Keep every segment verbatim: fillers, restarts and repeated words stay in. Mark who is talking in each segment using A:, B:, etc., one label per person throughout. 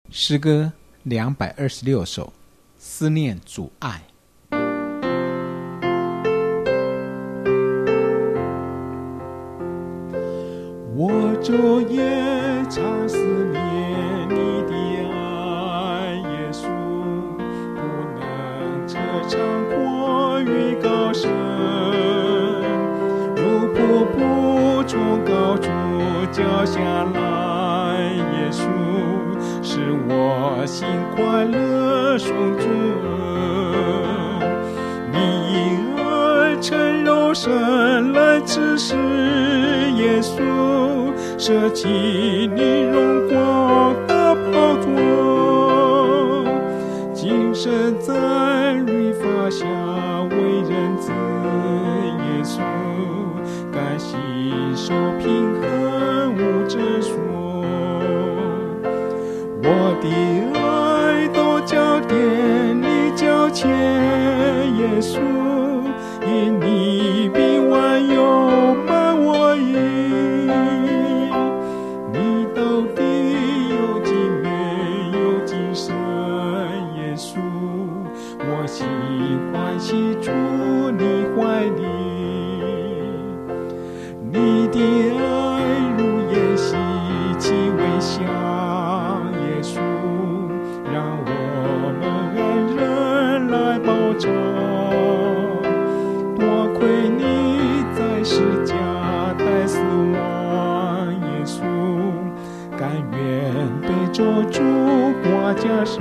A: 诗歌两百二十六首，思念主爱。
B: 我昼夜常思念你的爱，耶稣，不能彻尝过于高深，如瀑布从高处浇下来，耶稣，使我心快乐颂主恩。你因爱成肉身来指示耶稣，舍弃你荣光的宝座，今生在律法下为人子，耶稣甘心受平衡无诊所。我的爱都交给你交钱，耶稣，因你比万有满我意。你到底有几美有几深，耶稣，我心欢喜住你怀里。你的爱如烟希奇微香，耶稣，让我们爱人来报偿。多亏你在世家代死亡，耶稣，甘愿被咒诅挂架上，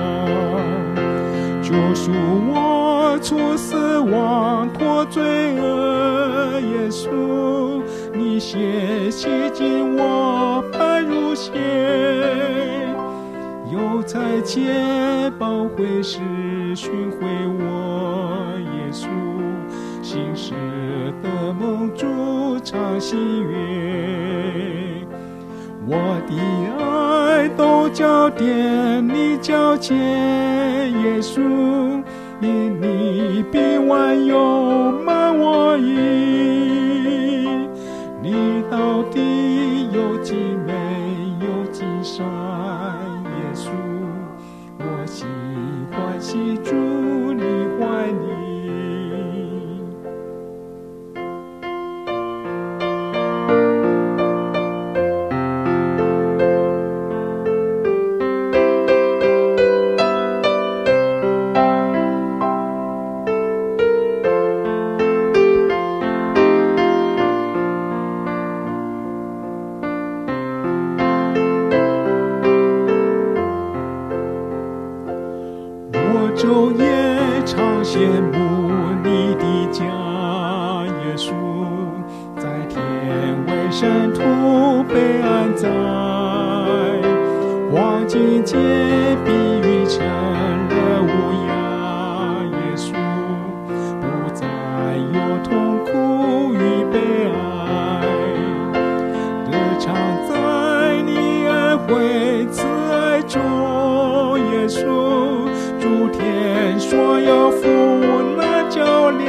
B: 救赎我出死亡脱罪恶，耶稣，你血洗净我白如雪，有差遣保惠师寻回我，耶稣，心事的梦主常喜悦。我的爱都交给你交钱，耶稣，因你比万有满我意。你到底有几美有几善，耶稣，我喜欢喜住你怀里。昼夜常羡慕你的家，耶稣，在天为圣徒被安在，黄金界比喻成了乌鸦，耶稣，不再有痛苦与悲哀，得常在你恩惠慈爱中，耶稣，诸天所有福难较量，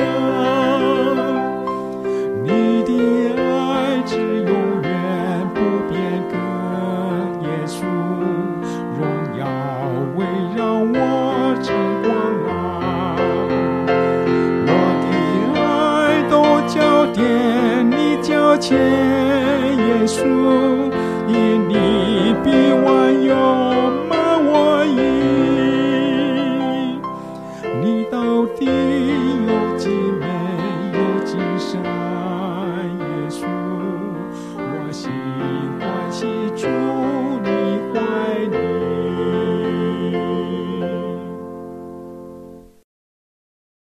B: 你的爱只永远不变更，耶稣，荣耀围绕我成光廊。我的爱都交给你交钱，耶稣，因你比万有满我意。你到底